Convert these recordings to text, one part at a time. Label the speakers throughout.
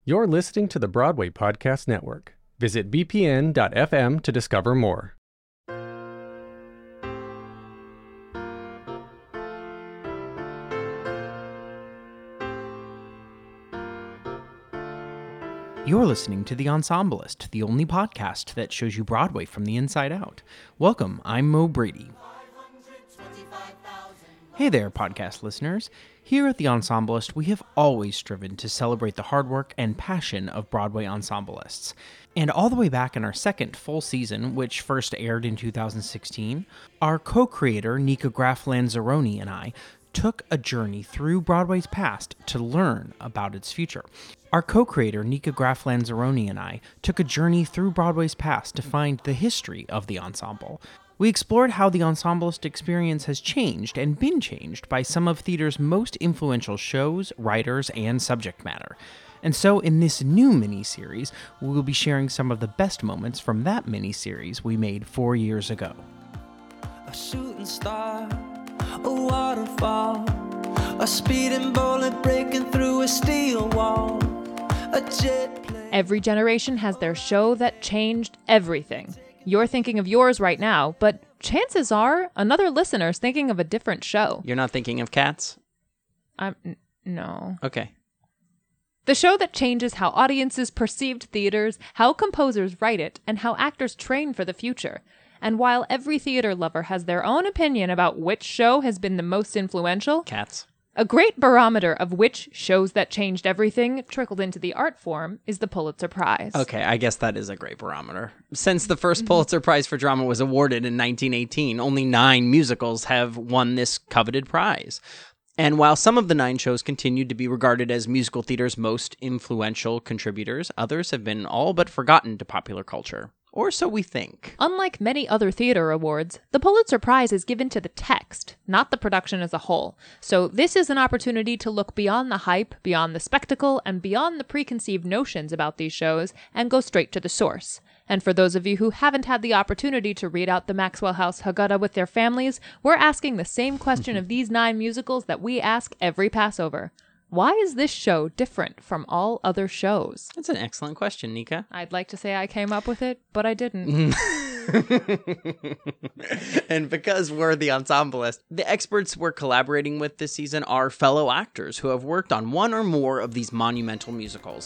Speaker 1: You're listening to the Broadway Podcast Network. Visit bpn.fm to discover more.
Speaker 2: You're listening to The Ensemblist, the only podcast that shows you Broadway from the inside out. Welcome, I'm Mo Brady. Hey there, podcast listeners. Here at The Ensemblist, we have always striven to celebrate the hard work and passion of Broadway ensemblists. And all the way back in our second full season, which first aired in 2016, our co-creator, Nika Graf Lanzaroni, and I took a journey through Broadway's past to learn about its future. Our co-creator, Nika Graf Lanzaroni, and I took a journey through Broadway's past to find the history of the ensemble. We explored how the ensemblist experience has changed and been changed by some of theater's most influential shows, writers, and subject matter. And so in this new mini-series, we will be sharing some of the best moments from that mini-series we made 4 years ago.
Speaker 3: A shooting star, a waterfall, a speeding bullet breaking through a steel wall, a jet plane.
Speaker 4: Every generation has their show that changed everything. You're thinking of yours right now, but chances are another listener's thinking of a different show.
Speaker 2: You're not thinking of Cats?
Speaker 4: No.
Speaker 2: Okay.
Speaker 4: The show that changes how audiences perceived theaters, how composers write it, and how actors train for the future. And while every theater lover has their own opinion about which show has been the most influential,
Speaker 2: Cats.
Speaker 4: A great barometer of which shows that changed everything trickled into the art form is the Pulitzer Prize.
Speaker 2: Okay, I guess that is a great barometer. Since the first Pulitzer Prize for Drama was awarded in 1918, only 9 musicals have won this coveted prize. And while some of the 9 shows continued to be regarded as musical theater's most influential contributors, others have been all but forgotten to popular culture. Or so we think.
Speaker 4: Unlike many other theater awards, the Pulitzer Prize is given to the text, not the production as a whole. So this is an opportunity to look beyond the hype, beyond the spectacle, and beyond the preconceived notions about these shows, and go straight to the source. And for those of you who haven't had the opportunity to read out the Maxwell House Haggadah with their families, we're asking the same question of these 9 musicals that we ask every Passover. Why is this show different from all other shows?
Speaker 2: That's an excellent question, Nika.
Speaker 4: I'd like to say I came up with it, but I didn't.
Speaker 2: And because we're the ensemblist, the experts we're collaborating with this season are fellow actors who have worked on one or more of these monumental musicals.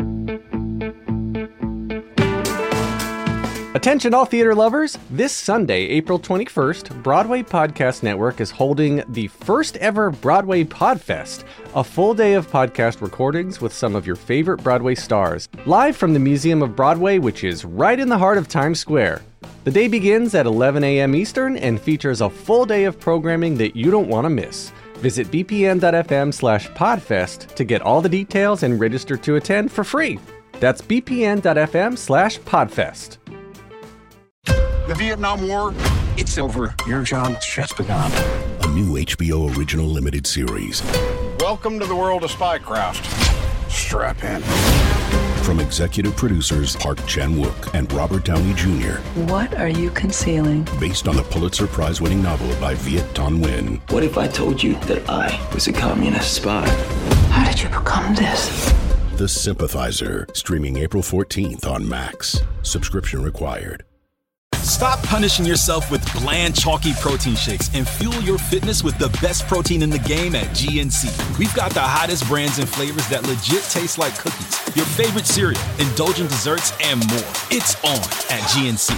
Speaker 1: Attention all theater lovers! This Sunday, April 21st, Broadway Podcast Network is holding the first ever Broadway Podfest, a full day of podcast recordings with some of your favorite Broadway stars, live from the Museum of Broadway, which is right in the heart of Times Square. The day begins at 11 a.m. Eastern and features a full day of programming that you don't want to miss. Visit bpn.fm/podfest to get all the details and register to attend for free. That's bpn.fm/podfest.
Speaker 5: The Vietnam War, it's over. Your job's just begun.
Speaker 6: A new HBO original limited series.
Speaker 5: Welcome to the world of spycraft. Strap in.
Speaker 6: From executive producers Park Chan-wook and Robert Downey Jr.
Speaker 7: What are you concealing?
Speaker 6: Based on the Pulitzer Prize-winning novel by Viet Thanh Nguyen.
Speaker 8: What if I told you that I was a communist spy?
Speaker 7: How did you become this?
Speaker 6: The Sympathizer, streaming April 14th on Max. Subscription required.
Speaker 9: Stop punishing yourself with bland, chalky protein shakes and fuel your fitness with the best protein in the game at GNC. We've got the hottest brands and flavors that legit taste like cookies, your favorite cereal, indulgent desserts, and more. It's on at GNC.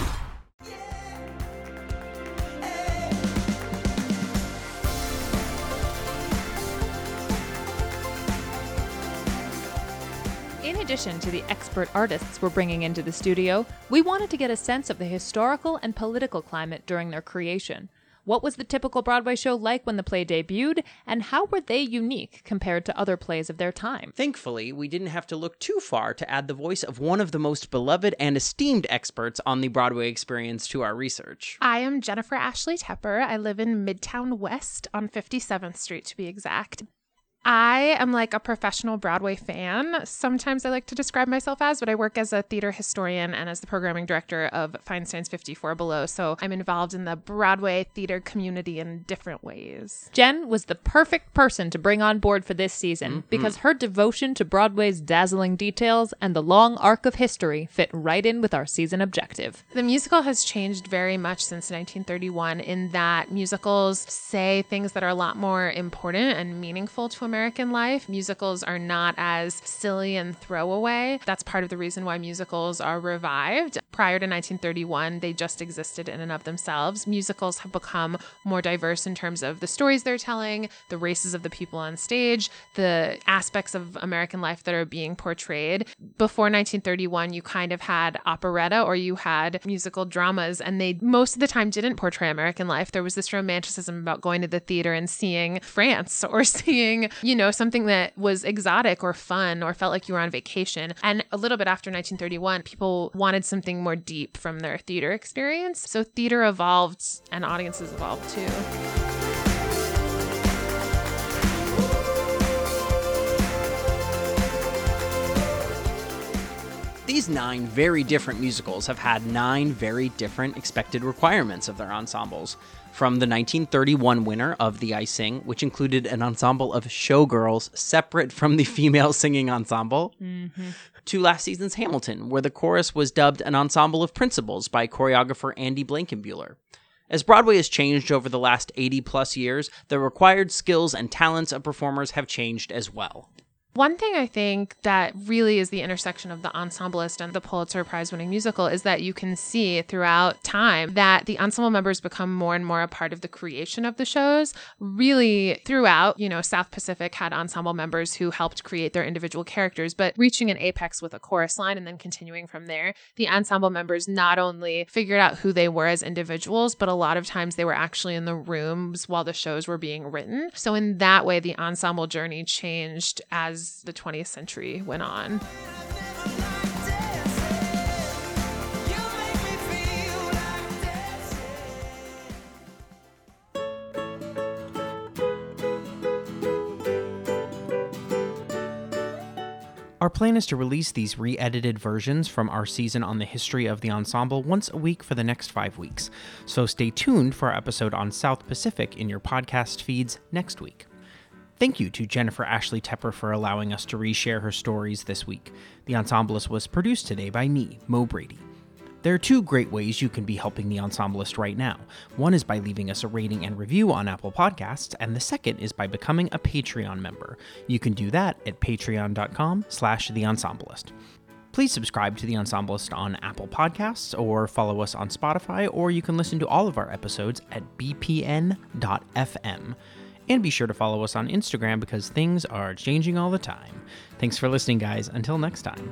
Speaker 4: In addition to the expert artists we're bringing into the studio, we wanted to get a sense of the historical and political climate during their creation. What was the typical Broadway show like when the play debuted, and how were they unique compared to other plays of their time?
Speaker 2: Thankfully, we didn't have to look too far to add the voice of one of the most beloved and esteemed experts on the Broadway experience to our research.
Speaker 10: I am Jennifer Ashley Tepper. I live in Midtown West on 57th Street, to be exact. I am like a professional Broadway fan. Sometimes I like to describe myself as, but I work as a theater historian and as the programming director of Feinstein's 54 Below. So I'm involved in the Broadway theater community in different ways.
Speaker 4: Jen was the perfect person to bring on board for this season because her devotion to Broadway's dazzling details and the long arc of history fit right in with our season objective.
Speaker 10: The musical has changed very much since 1931 in that musicals say things that are a lot more important and meaningful to American life. Musicals are not as silly and throwaway. That's part of the reason why musicals are revived. Prior to 1931, they just existed in and of themselves. Musicals have become more diverse in terms of the stories they're telling, the races of the people on stage, the aspects of American life that are being portrayed. Before 1931, you kind of had operetta or you had musical dramas, and they most of the time didn't portray American life. There was this romanticism about going to the theater and seeing France or seeing something that was exotic or fun or felt like you were on vacation. And a little bit after 1931, people wanted something more deep from their theater experience. So theater evolved and audiences evolved too.
Speaker 2: These 9 very different musicals have had 9 very different expected requirements of their ensembles. From the 1931 winner of The Icing, which included an ensemble of showgirls separate from the female singing ensemble, to last season's Hamilton, where the chorus was dubbed an ensemble of principals by choreographer Andy Blankenbuehler. As Broadway has changed over the last 80-plus years, the required skills and talents of performers have changed as well.
Speaker 10: One thing I think that really is the intersection of the ensemblist and the Pulitzer Prize-winning musical is that you can see throughout time that the ensemble members become more and more a part of the creation of the shows. Really throughout, South Pacific had ensemble members who helped create their individual characters, but reaching an apex with a chorus line and then continuing from there, the ensemble members not only figured out who they were as individuals, but a lot of times they were actually in the rooms while the shows were being written. So in that way, the ensemble journey changed as the 20th century went on.
Speaker 2: Our plan is to release these re-edited versions from our season on the history of the ensemble once a week for the next 5 weeks. So stay tuned for our episode on South Pacific in your podcast feeds next week. Thank you to Jennifer Ashley Tepper for allowing us to reshare her stories this week. The Ensemblist was produced today by me, Mo Brady. There are 2 great ways you can be helping The Ensemblist right now. One is by leaving us a rating and review on Apple Podcasts, and the second is by becoming a Patreon member. You can do that at patreon.com/The Ensemblist. Please subscribe to The Ensemblist on Apple Podcasts or follow us on Spotify, or you can listen to all of our episodes at bpn.fm. And be sure to follow us on Instagram because things are changing all the time. Thanks for listening, guys. Until next time.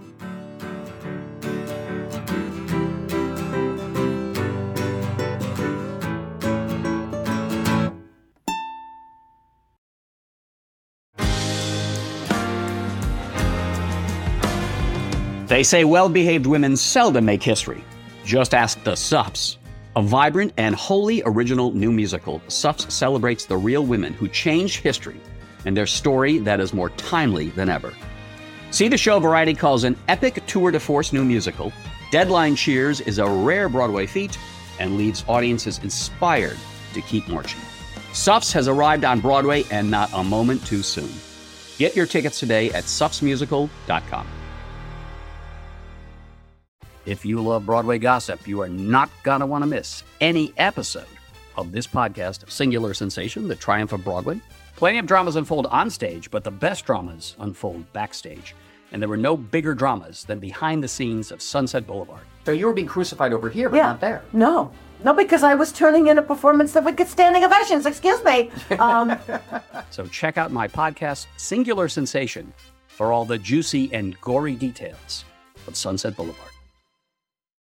Speaker 11: They say well-behaved women seldom make history. Just ask the Sups. A vibrant and wholly original new musical, Sups celebrates the real women who changed history and their story that is more timely than ever. See the show Variety calls an epic tour de force new musical. Deadline cheers is a rare Broadway feat and leaves audiences inspired to keep marching. Sups has arrived on Broadway and not a moment too soon. Get your tickets today at supsmusical.com. If you love Broadway gossip, you are not going to want to miss any episode of this podcast, Singular Sensation, The Triumph of Broadway. Plenty of dramas unfold on stage, but the best dramas unfold backstage. And there were no bigger dramas than behind the scenes of Sunset Boulevard.
Speaker 12: So you were being crucified over here, but not there.
Speaker 13: No, because I was turning in a performance that would get standing ovations. Excuse me.
Speaker 11: So check out my podcast, Singular Sensation, for all the juicy and gory details of Sunset Boulevard.